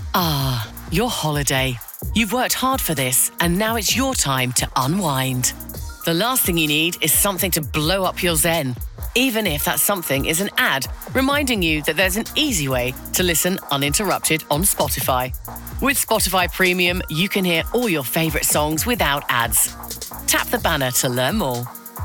Ah, your holiday. You've worked hard for this, and now it's your time to unwind. The last thing you need is something to blow up your zen, even if that something is an ad reminding you that there's an easy way to listen uninterrupted on Spotify. With Spotify Premium, you can hear all your favorite songs without ads. Tap the banner to learn more.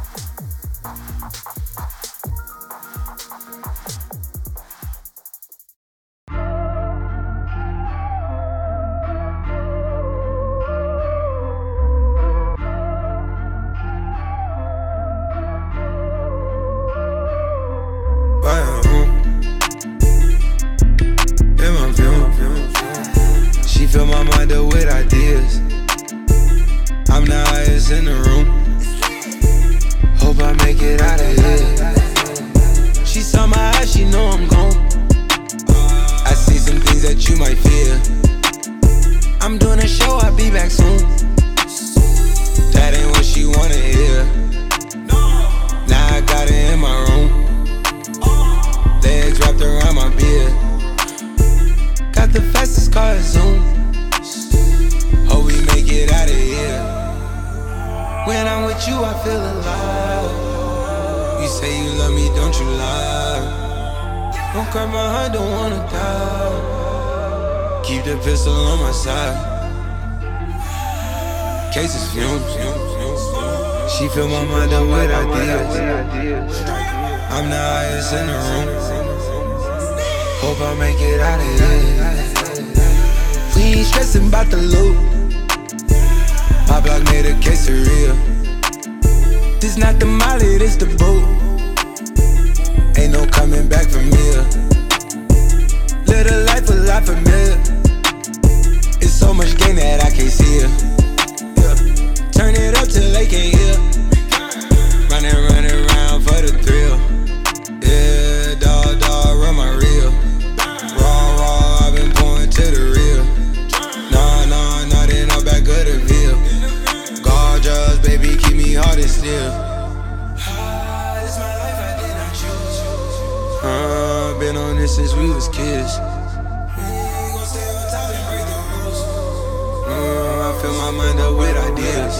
She fill my mind up with ideas. I'm the highest in the room. Hope I make it out of here. She saw my eyes, she know I'm gone. I see some things that you might fear. I'm doing a show, I'll be back soon. That ain't what she wanna hear. Now I got it in my room. Legs wrapped around my beard. Got the fastest car, Zoom. Hope we make it out of here. When I'm with you, I feel alive. You say you love me, don't you lie. Don't cry my heart, don't wanna die. Keep the pistol on my side. Cases fumes. She fill my mind up with ideas. I'm the highest in the room. Hope I make it out of here. We ain't stressing about the loot. My block made a quesadilla. This not the molly, this the boot. Ain't no coming back from here. Live a life a lot familiar. It's so much gain that I can't see it. Yeah. Turn it up till they can't hear. Running around for the thrill. Yeah, dog, run my reel. Raw, I've been pouring to the real. Nah, then I'm back of the veil. Gorgeous, baby, keep me hard and still. It's my life, I did not choose. Been on this since we was kids. We ain't gon' stay on top and break the rules. I fill my mind up with ideas.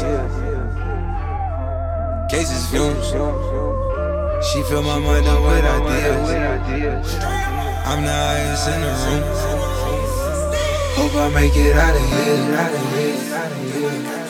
Cases fumes. She fill my mind up with ideas. I'm the highest in the room. Hope I make it out of here.